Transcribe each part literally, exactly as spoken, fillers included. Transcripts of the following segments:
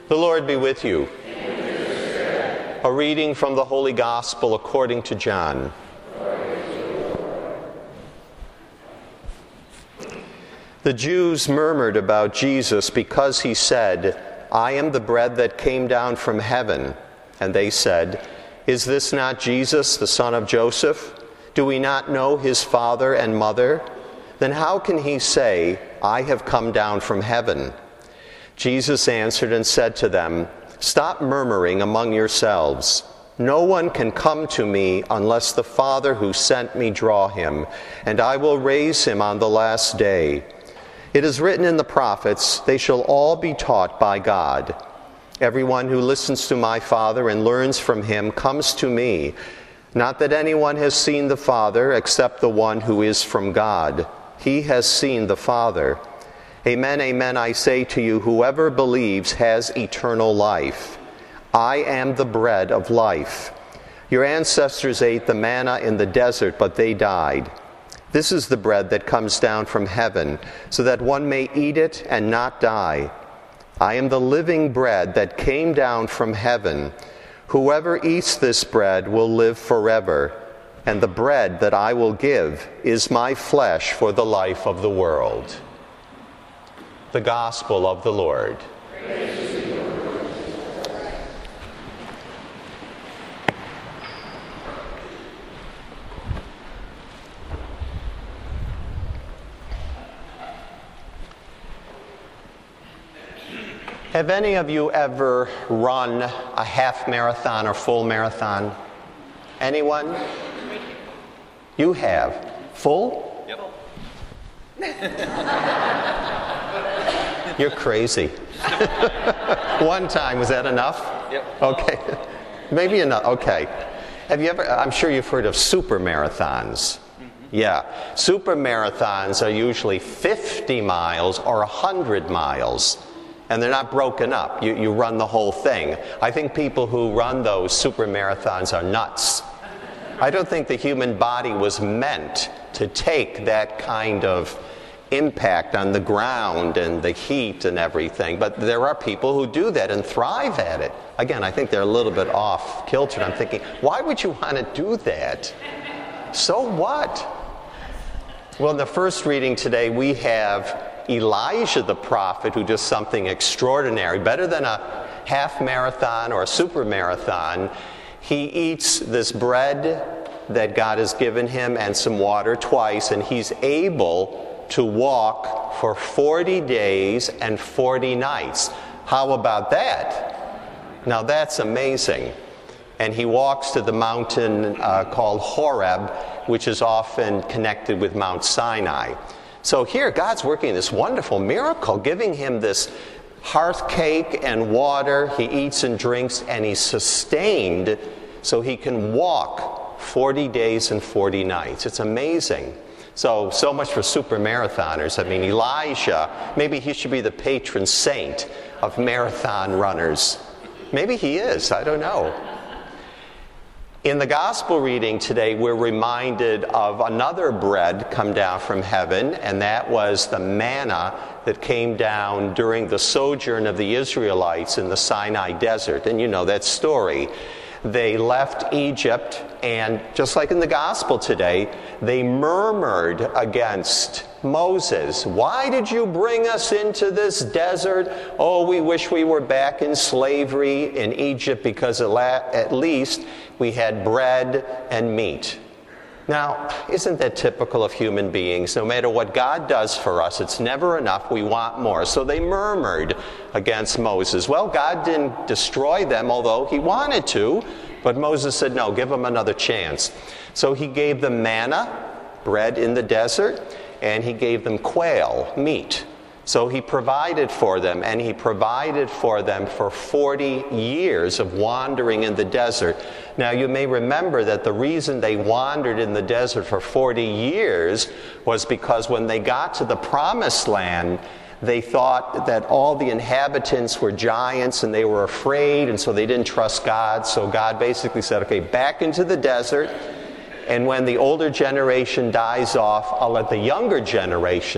The Lord be with you. A reading from the Holy Gospel according to John. The Jews murmured about Jesus because he said, "I am the bread that came down from heaven." And they said, "Is this not Jesus, the son of Joseph? Do we not know his father and mother? Then how can he say, 'I have come down from heaven'?" Jesus answered and said to them, "Stop murmuring among yourselves. No one can come to me unless the Father who sent me draw him, and I will raise him on the last day. It is written in the prophets, 'They shall all be taught by God.' Everyone who listens to my Father and learns from him comes to me. Not that anyone has seen the Father except the one who is from God. He has seen the Father. Amen, amen, I say to you, whoever believes has eternal life. I am the bread of life. Your ancestors ate the manna in the desert, but they died. This is the bread that comes down from heaven, so that one may eat it and not die. I am the living bread that came down from heaven. Whoever eats this bread will live forever, and the bread that I will give is my flesh for the life of the world." The Gospel of the Lord. Praise to you, Lord. Have any of you ever run a half marathon or full marathon? Anyone? You have. Full? Yep. You're crazy. One time, was that enough? Yep. Okay. Maybe enough. Okay. Have you ever, I'm sure you've heard of super marathons. Mm-hmm. Yeah. Super marathons are usually fifty miles or one hundred miles. And they're not broken up. You, you run the whole thing. I think people who run those super marathons are nuts. I don't think the human body was meant to take that kind of impact on the ground and the heat and everything. But there are people who do that and thrive at it. Again, I think they're a little bit off kilter. I'm thinking, why would you want to do that? So what? Well, in the first reading today, we have Elijah the prophet who does something extraordinary, better than a half marathon or a super marathon. He eats this bread that God has given him and some water twice, and he's able to walk for forty days and forty nights. How about that? Now that's amazing. And he walks to the mountain uh, called Horeb, which is often connected with Mount Sinai. So here, God's working this wonderful miracle, giving him this hearth cake and water. He eats and drinks, and he's sustained so he can walk forty days and forty nights. It's amazing. So, so much for super marathoners. I mean, Elijah, maybe he should be the patron saint of marathon runners. Maybe he is, I don't know. In the gospel reading today, we're reminded of another bread come down from heaven, and that was the manna that came down during the sojourn of the Israelites in the Sinai desert. And you know that story. They left Egypt, and just like in the gospel today, they murmured against Moses. "Why did you bring us into this desert? Oh, we wish we were back in slavery in Egypt because at least we had bread and meat." Now, isn't that typical of human beings? No matter what God does for us, it's never enough. We want more. So they murmured against Moses. Well, God didn't destroy them, although he wanted to. But Moses said, no, give them another chance. So he gave them manna, bread in the desert, and he gave them quail, meat. So he provided for them, and he provided for them for forty years of wandering in the desert. Now, you may remember that the reason they wandered in the desert for forty years was because when they got to the promised land, they thought that all the inhabitants were giants and they were afraid, and so they didn't trust God. So God basically said, okay, back into the desert, and when the older generation dies off, I'll let the younger generation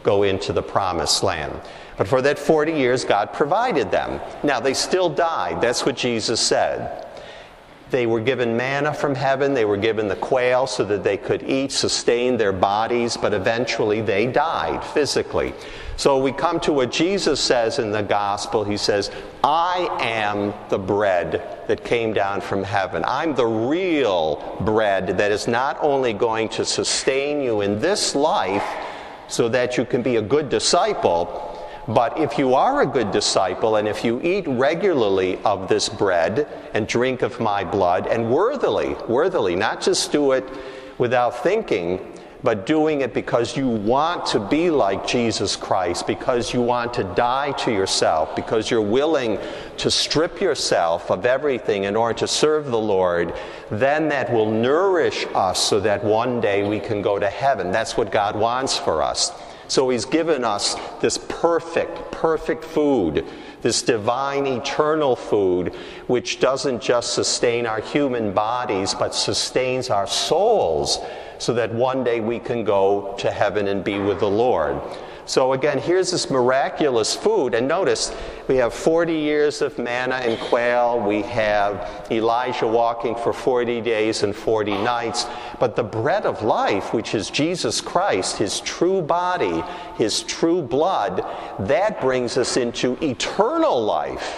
go into the promised land. But for that forty years, God provided them. Now, they still died. That's what Jesus said. They were given manna from heaven. They were given the quail so that they could eat, sustain their bodies, but eventually they died physically. So we come to what Jesus says in the gospel. He says, I am the bread that came down from heaven. I'm the real bread that is not only going to sustain you in this life so that you can be a good disciple, but if you are a good disciple, and if you eat regularly of this bread and drink of my blood, and worthily, worthily, not just do it without thinking, but doing it because you want to be like Jesus Christ, because you want to die to yourself, because you're willing to strip yourself of everything in order to serve the Lord, then that will nourish us so that one day we can go to heaven. That's what God wants for us. So he's given us this perfect, perfect food, this divine, eternal food, which doesn't just sustain our human bodies, but sustains our souls, so that one day we can go to heaven and be with the Lord. So again, here's this miraculous food. And notice, we have forty years of manna and quail. We have Elijah walking for forty days and forty nights. But the bread of life, which is Jesus Christ, his true body, his true blood, that brings us into eternal life,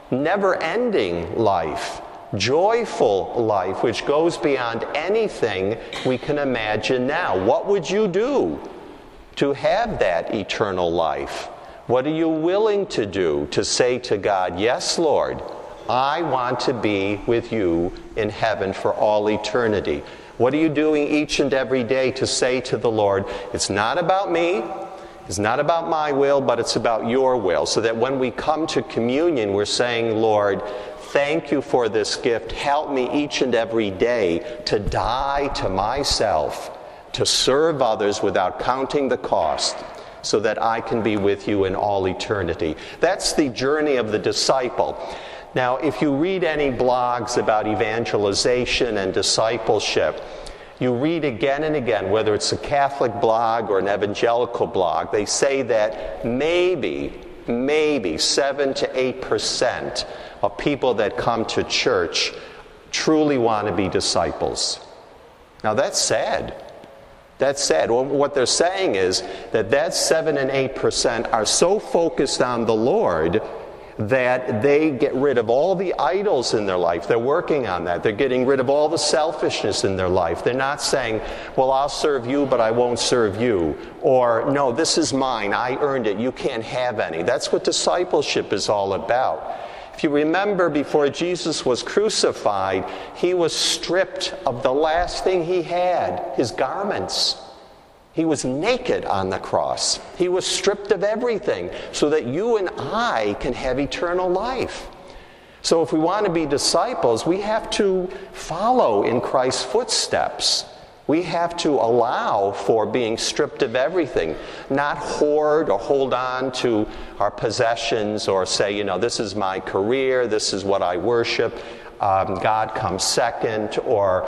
never-ending life, joyful life, which goes beyond anything we can imagine now. What would you do to have that eternal life? What are you willing to do to say to God, yes, Lord, I want to be with you in heaven for all eternity? What are you doing each and every day to say to the Lord, it's not about me, it's not about my will, but it's about your will, so that when we come to communion, we're saying, Lord, thank you for this gift. Help me each and every day to die to myself, to serve others without counting the cost, so that I can be with you in all eternity. That's the journey of the disciple. Now, if you read any blogs about evangelization and discipleship, you read again and again, whether it's a Catholic blog or an evangelical blog, they say that maybe, maybe seven to eight percent of people that come to church truly want to be disciples. Now, that's sad. That's sad. Well, what they're saying is that that seven and eight percent are so focused on the Lord that they get rid of all the idols in their life. They're working on that. They're getting rid of all the selfishness in their life. They're not saying, well, I'll serve you, but I won't serve you. Or, no, this is mine. I earned it. You can't have any. That's what discipleship is all about. If you remember, before Jesus was crucified, he was stripped of the last thing he had, his garments. He was naked on the cross. He was stripped of everything so that you and I can have eternal life. So if we want to be disciples, we have to follow in Christ's footsteps. We have to allow for being stripped of everything, not hoard or hold on to our possessions or say, you know, this is my career, this is what I worship, um, God comes second, or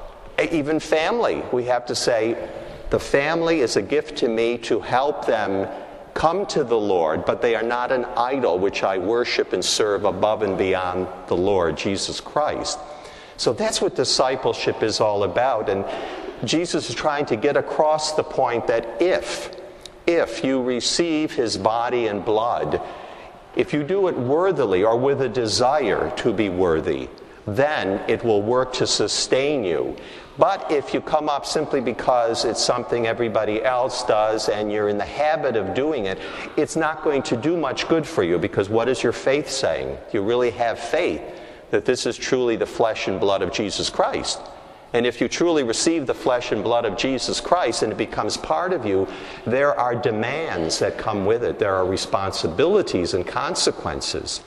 even family. We have to say, the family is a gift to me to help them come to the Lord, but they are not an idol which I worship and serve above and beyond the Lord Jesus Christ. So that's what discipleship is all about. And Jesus is trying to get across the point that if, if you receive his body and blood, if you do it worthily or with a desire to be worthy, then it will work to sustain you. But if you come up simply because it's something everybody else does and you're in the habit of doing it, it's not going to do much good for you, because what is your faith saying? Do you really have faith that this is truly the flesh and blood of Jesus Christ? And if you truly receive the flesh and blood of Jesus Christ and it becomes part of you, there are demands that come with it. There are responsibilities and consequences.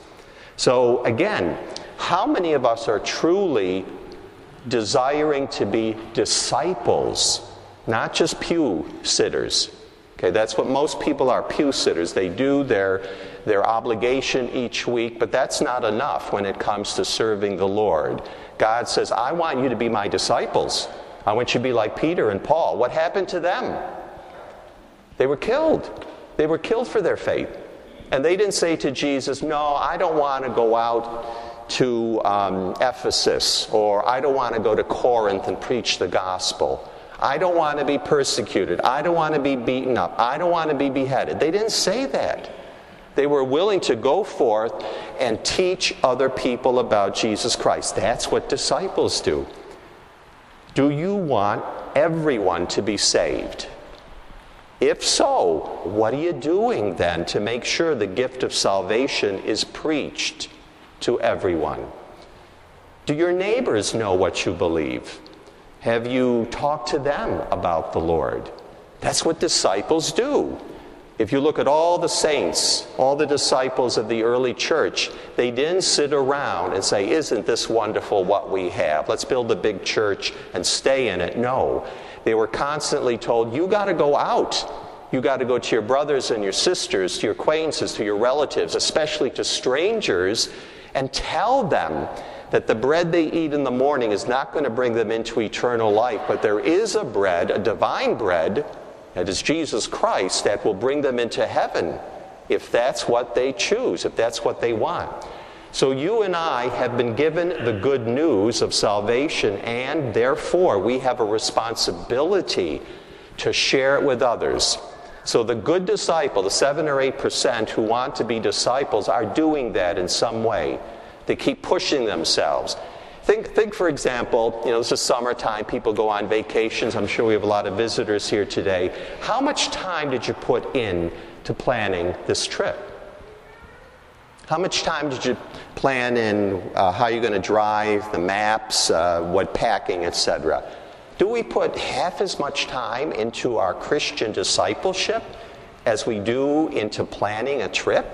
So again, how many of us are truly desiring to be disciples, not just pew sitters? Okay, that's what most people are, pew sitters. They do their, their obligation each week, but that's not enough when it comes to serving the Lord. God says, I want you to be my disciples. I want you to be like Peter and Paul. What happened to them? They were killed. They were killed for their faith. And they didn't say to Jesus, no, I don't want to go out to um, Ephesus, or I don't want to go to Corinth and preach the gospel. I don't want to be persecuted. I don't want to be beaten up. I don't want to be beheaded. They didn't say that. They were willing to go forth and teach other people about Jesus Christ. That's what disciples do. Do you want everyone to be saved? If so, what are you doing then to make sure the gift of salvation is preached to everyone? Do your neighbors know what you believe? Have you talked to them about the Lord? That's what disciples do. If you look at all the saints, all the disciples of the early church, they didn't sit around and say, isn't this wonderful what we have? Let's build a big church and stay in it. No. They were constantly told, you got to go out. You got to go to your brothers and your sisters, to your acquaintances, to your relatives, especially to strangers, and tell them that the bread they eat in the morning is not going to bring them into eternal life, but there is a bread, a divine bread, that is Jesus Christ, that will bring them into heaven if that's what they choose, if that's what they want. So you and I have been given the good news of salvation, and therefore we have a responsibility to share it with others. So the good disciple, the seven or eight percent who want to be disciples, are doing that in some way. They keep pushing themselves. Think, think, for example, you know, this is summertime, people go on vacations. I'm sure we have a lot of visitors here today. How much time did you put in to planning this trip? How much time did you plan in uh, how you're going to drive, the maps, uh, what packing, et cetera? Do we put half as much time into our Christian discipleship as we do into planning a trip?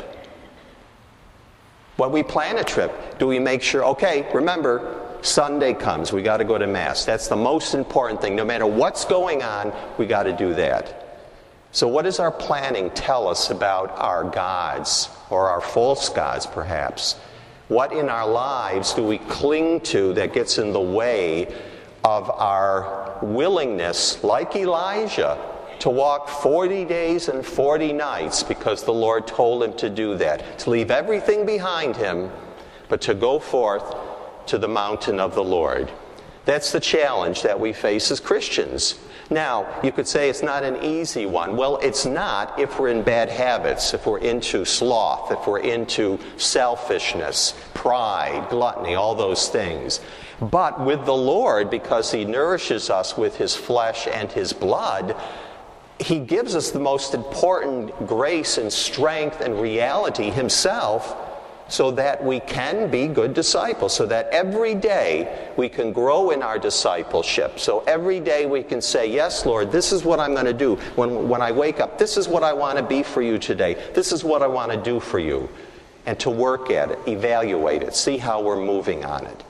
When we plan a trip, do we make sure, okay, remember, Sunday comes, we got to go to Mass. That's the most important thing. No matter what's going on, we got to do that. So what does our planning tell us about our gods, or our false gods perhaps? What in our lives do we cling to that gets in the way of our willingness, like Elijah, to walk forty days and forty nights because the Lord told him to do that, to leave everything behind him, but to go forth to the mountain of the Lord? That's the challenge that we face as Christians. Now, you could say it's not an easy one. Well, it's not if we're in bad habits, if we're into sloth, if we're into selfishness, pride, gluttony, all those things. But with the Lord, because He nourishes us with His flesh and His blood, He gives us the most important grace and strength and reality Himself, so that we can be good disciples, so that every day we can grow in our discipleship. So every day we can say, yes, Lord, this is what I'm going to do. When, when I wake up, this is what I want to be for you today. This is what I want to do for you. And to work at it, evaluate it, see how we're moving on it.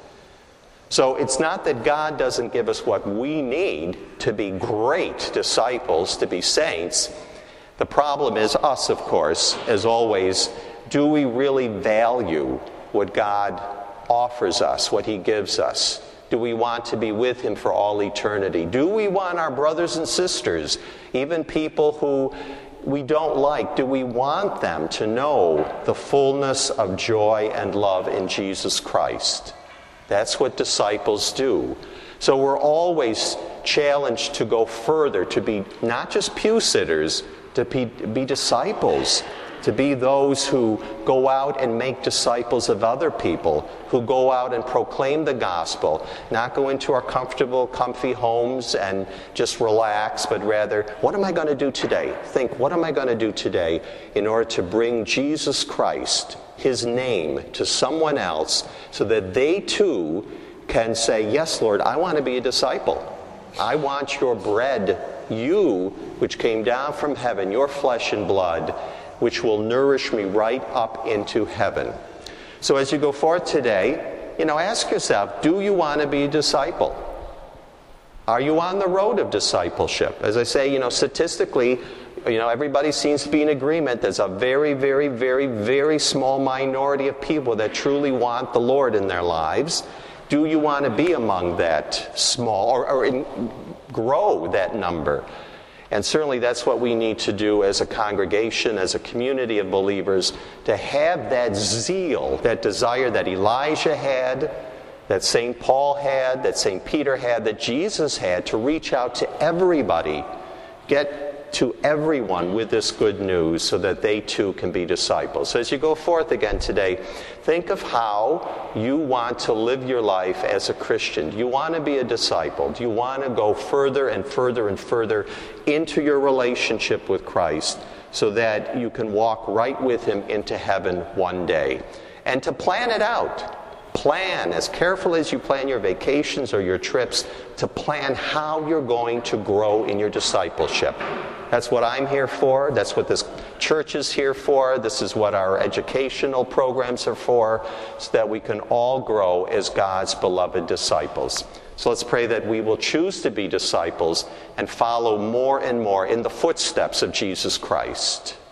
So it's not that God doesn't give us what we need to be great disciples, to be saints. The problem is us, of course, as always. Do we really value what God offers us, what He gives us? Do we want to be with Him for all eternity? Do we want our brothers and sisters, even people who we don't like, do we want them to know the fullness of joy and love in Jesus Christ? That's what disciples do. So we're always challenged to go further, to be not just pew sitters, to be, be disciples, to be those who go out and make disciples of other people, who go out and proclaim the gospel, not go into our comfortable, comfy homes and just relax, but rather, what am I going to do today? Think, what am I going to do today in order to bring Jesus Christ, His name, to someone else so that they too can say, yes, Lord, I want to be a disciple. I want your bread, you, which came down from heaven, your flesh and blood, which will nourish me right up into heaven. So as you go forth today, you know, ask yourself, do you want to be a disciple? Are you on the road of discipleship? As I say, you know, statistically, you know, everybody seems to be in agreement. There's a very, very, very, very small minority of people that truly want the Lord in their lives. Do you want to be among that small, or, or in, grow that number? And certainly that's what we need to do as a congregation, as a community of believers, to have that zeal, that desire that Elijah had, that Saint Paul had, that Saint Peter had, that Jesus had, to reach out to everybody, get to everyone with this good news so that they too can be disciples. So as you go forth again today, think of how you want to live your life as a Christian. Do you want to be a disciple? Do you want to go further and further and further into your relationship with Christ so that you can walk right with Him into heaven one day? And to plan it out. Plan, as careful as you plan your vacations or your trips, to plan how you're going to grow in your discipleship. That's what I'm here for. That's what this church is here for. This is what our educational programs are for, so that we can all grow as God's beloved disciples. So let's pray that we will choose to be disciples and follow more and more in the footsteps of Jesus Christ.